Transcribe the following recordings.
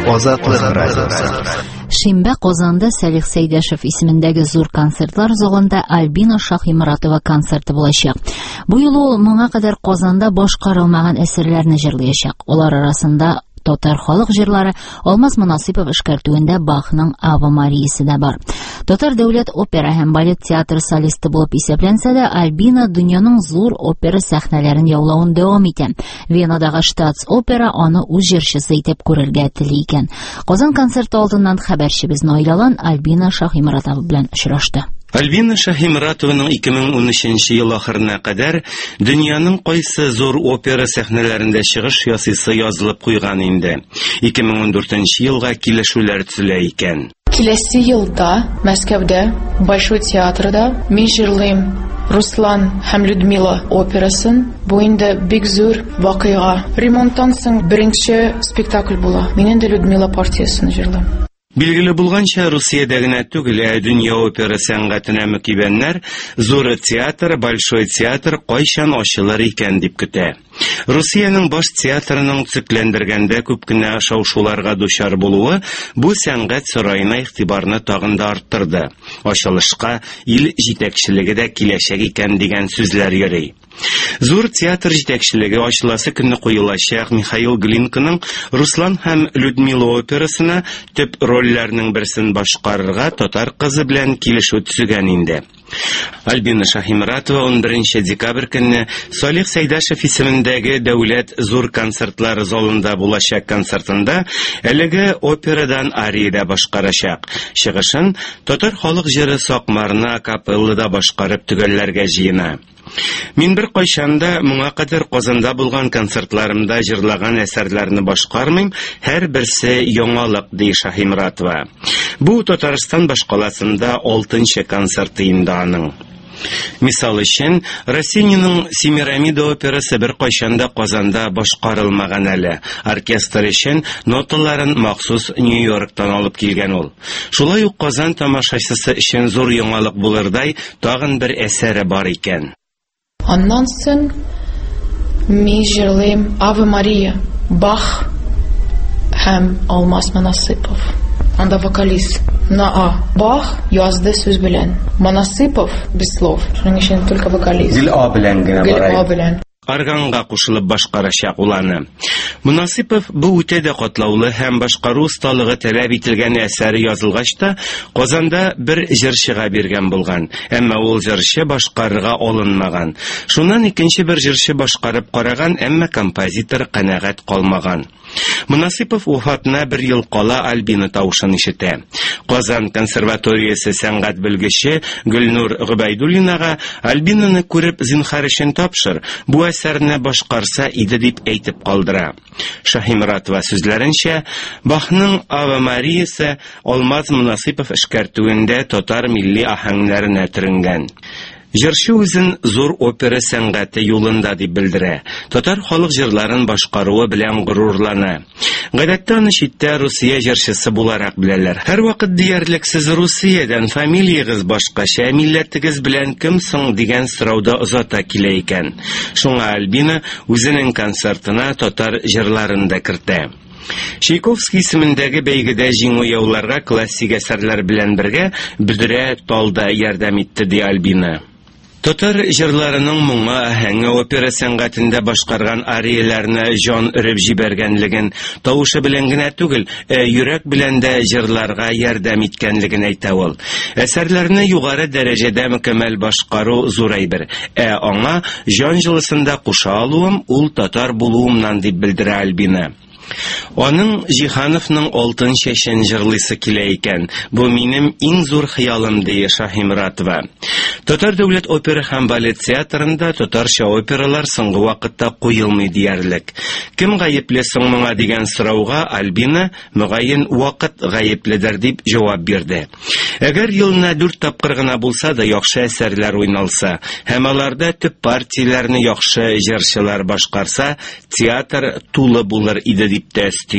Азатлык радиосы. Шимбә Казанда Сәлих Сәйдәшев исемендәге зур концертлар залында Альбина Шаһиморатова концерты булачак. Бу юлы ул моңа кадәр Казанда башкарылмаган әсәрләрне җырлаячак. Алар арасында татар халык җырлары Алмаз Мөнасыйпов эшкәртүендә Бахның Ава Мариясе дә бар. Татар дәүләт опера һәм балет театры солисты булып исәпләнсә дә, Альбина дөньяның зур опера сәхнәләрен яулавын дәвам итә. Венадагы Штатс-опера аны үз җырчысы итеп күрергә тели икән. Казан концерты алдыннан хәбәрчебез Наилалан Альбина Шаһиморатова белән очрашты. Альбина Шаһиморатованың 2013 ел ахырына кадәр дөньяның кайсы зур опера сәхнәләрендә чыгыш ясыйсы язылып куйган инде. 2014 елга килешүләр төзелә икән. Киләсе елда Мәскәүдә Большой театрда мин җырлыйм Руслан һәм Людмила операсын. Бу инде бик зур вакыйга. Ремонттан соң беренче спектакль була. Мин инде Людмила партиясын җырлыйм. Билгеле булганча, Русиядә генә түгел, дөнья опера сәнгатенә мөкибәннәр зур театр, Большой театр кайчан ачылыр икән дип көтә. Русиянең баш театрының төзекләндергәндә күп кенә шау-шуларга дучар булуы бу сәнгать сарайына игътибарны тагын да арттырды. Ачылышка ил җитәкчелеге дә киләчәк икән дигән сүзләр йөри. Зур театр җитәкчелеге ачыласы көнне куелачак Михаил Глинканың Руслан һәм Людмила операсына төп рольләрнең берсен башкарырга татар кызы белән килешү төзегән инде. Альбина Шаһиморатова 11 декабрь көнне Сәлих Сәйдәшев исемендәге дәүләт зур концертлар залында булачак концертында әлеге операдан ариядә башкарачак. Чыгышын татар халык җыры Сакмарна капеллада башкарып төгәлләргә җыена. Мин бер кайчанда моңа кадәр Казанда булган концертларымда җырлаган әсәрләрне башкармыйм, һәр берсе яңалык, ди Шаһиморатова. Бу Татарстан башкаласында 6нчы концерты инде аның. Мисал өчен, Россининың Семирамида операсы бер кайчанда Казанда башкарылмаган әле. Оркестр өчен ноталарын махсус Нью-Йорктан алып килгән ул. Шулай ук Казан тамашачысы өчен зур яңалык булырдай тагын бер әсәре бар икән. Аннан соң мин җырлыйм Ава Мария, Бах һәм Алмаз Мөнасыйпов. Анда вокалист Бах язды сүз белән. Мөнасыйпов без слов. Шуның өчен только вокалист. Гел А белән генә барай. Органга кушылып башкарачак уланы. Мөнасыйпов бу үтә дә катлаулы һәм башкару осталыгы таләп ителгән әсәре язылгач та Казанда бер җырчыга биргән булган, әмма ул җырчы башкарырга алынмаган. Шуннан икенче бер җырчы башкарып караган, әмма композитор канәгать калмаган. Мөнасыйпов уфатына бер ел кала Альбина тавышын ишетә. Казан консерваториясе сәнгать белгече Гөлнур Гобайдуллинага Альбинаны күреп зинһар өчен тапшыр, бу әсәрне башкарса иде дип әйтеп калдыра. Шаһиморатова сүзләренчә, Бахның Ава Мариясе Алмаз Мөнасыйпов эшкәртүендә татар милли аһәңнәренә төренгән. Җырчы үзен зур опера сәнгате юлында дип белдерә. Татар халык җырларын башкаруы белән горурлана. Гадәттә аны читтә Русия җырчысы буларак беләләр. Һәр вакыт диярлек сез Русиядән, фамилиягыз башкача, милләтегез белән кем соң дигән сорауда озата килә икән. Шуңа Альбина үзенең концертына татар җырларын да кертә. Чайковский исемендәге бәйгедә җиңү яуларга классик әсәрләр белән бергә Бөдрә талда ярдәм итте, ди Альбина. Татар җырларының моңа аһәңе опера сәнгатендә башкарган арияләрне җан өреп җибәргәнлеген тавышы белән генә түгел, йөрәк белән дә җырларга ярдәм иткәнлеген әйтә ул. Әсәрләрне югары дәрәҗәдә мөкәммәл башкару зур әйбер, аңа җан җылысында куша алуым ул татар булуымнан дип белдерә Альбина. Аның Җиһановның алтын чәчен җырлыйсы килә икән. Бу минем иң зур хыялым, ди Шаһиморатова. Татар дәүләт опера һәм балет театрында татарча опералар соңгы вакытта куелмый диярлек. Кем гаепле соң моңа дигән сорауга Альбина мөгаен вакыт гаепледер дип җавап бирде. Әгәр елына 4 тапкыр гына булса да яхшы әсәрләр уйналса, һәм аларда төп партияләрне яхшы җырчылар башкарса, театр тулы булыр иде дип тәсди ул.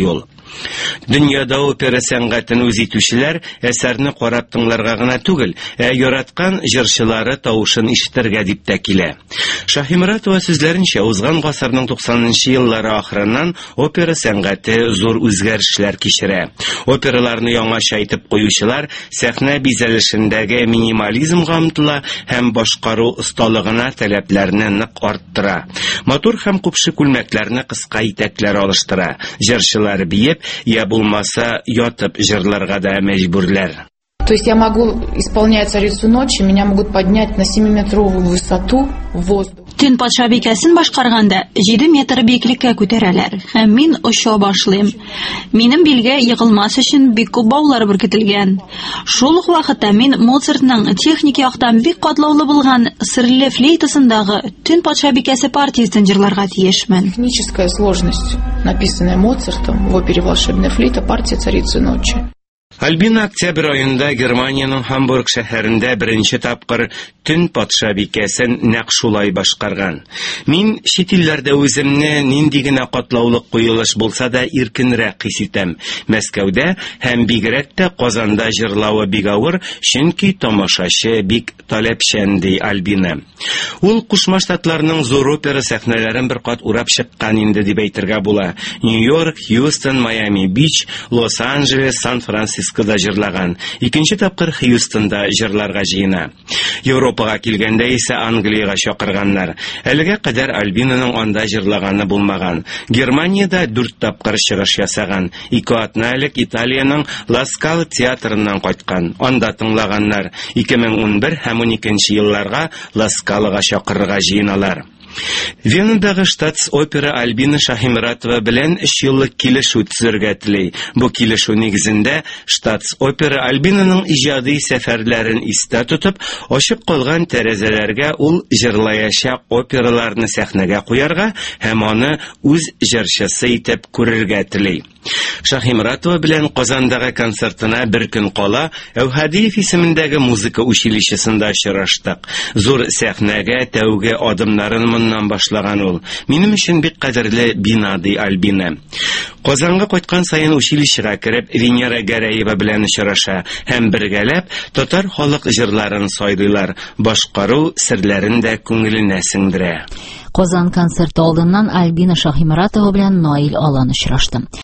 Дөньяда опера сәнгатен үз итүчеләр әсәрне карап тыңларга гына түгел, яраткан җырчылары тавышын ишетергә дип тә килә. Шаһиморатова сүзләренчә, узган гасырның 90нчы еллары ахырыннан опера сәнгате зур үзгәрешләр кичерә. Операларны яңача итеп куючылар сәхнә бизәлешендәге минимализмга омтыла һәм башкару осталыгына таләпләрне нык арттыра. Матур һәм купшы күлмәкләрне кыска итәкләр алыштыра. Җырчылар биеп, я булмаса ятып җырларга да мәҗбүрләр. То есть я могу исполнять «Царицу ночи», меня могут поднять на 7-метровую высоту в воздух. Төн патша бикәсен башкарганда 7 метр биеклеккә күтәрәләр, һәм мин оча башлыйм. Минем билгә егылмас өчен бик күп баулар беркетелгән. Шул ук вакытта мин Моцартның техник яктан бик катлаулы булган серле флейтасындагы Төн патша бикәсе партиясен җырларга тиешмен. Техническая сложность, написанная Моцартом в опере «Волшебная флейта», партия «Царицы ночи». Альбина октябрь айында Германияның Хамбург шәһәрендә беренче тапкыр Төн патша бикәсен нәкъ шулай башкарган. Мин чит илләрдә үземне нинди генә катлаулы куелыш булса да иркенрәк хис итәм. Мәскәүдә һәм бигрәк тә Казанда җырлавы бик авыр, чөнки тамашачы бик таләпчән, ди Альбина. Ул Кушма Штатларның зур опера сәхнәләрен бер кат урап чыккан инде дип әйтергә була. Нью-Йорк, Хьюстон, Майами-Бич, Лос-Анджелес, Сан-Францискода җырлаган. Икенче тапкыр Хьюстонда җырларга җыена. Европага килгәндә исә Англиягә чакырганнар. Әлегә кадәр Альбинаның анда җырлаганы булмаган. Германиядә 4 тапкыр чыгыш ясаган. 2 атна элек Италиянең Ла Скала театрыннан кайткан. Анда тыңлаганнар. 2011 һәм 12 елларга Ла Скалага чакырырга җыеналар. Венадагы Штатс-опера Альбина Шаһиморатова белән 3 еллык килешү төзергә тели. Бу килешү нигезендә Штатс-опера Альбинаның иҗади сәфәрләрен истә тотып, ачык калган тәрәзәләргә ул җырлаячак операларны сәхнәгә куярга һәм аны үз җырчысы итеп күрергә тели. Шаһиморатова белән Казандагы концертына бер көн кала Әүхәдиев исемендәге музыка училищесында очраштык. Зур сәхнәгә тәүге адымнарын моннан башлаган ул. Минем өчен бик кадерле бина, ди Альбина. Казанга кайткан саен училищега кереп, Венера Гәрәева белән очраша һәм бергәләп татар халык җырларын сайдылар. Башкару серләрен дә күңеленә сеңдерә. Казан концерты алдыннан Альбина Шаһиморатова белән Наил Алан очрашты.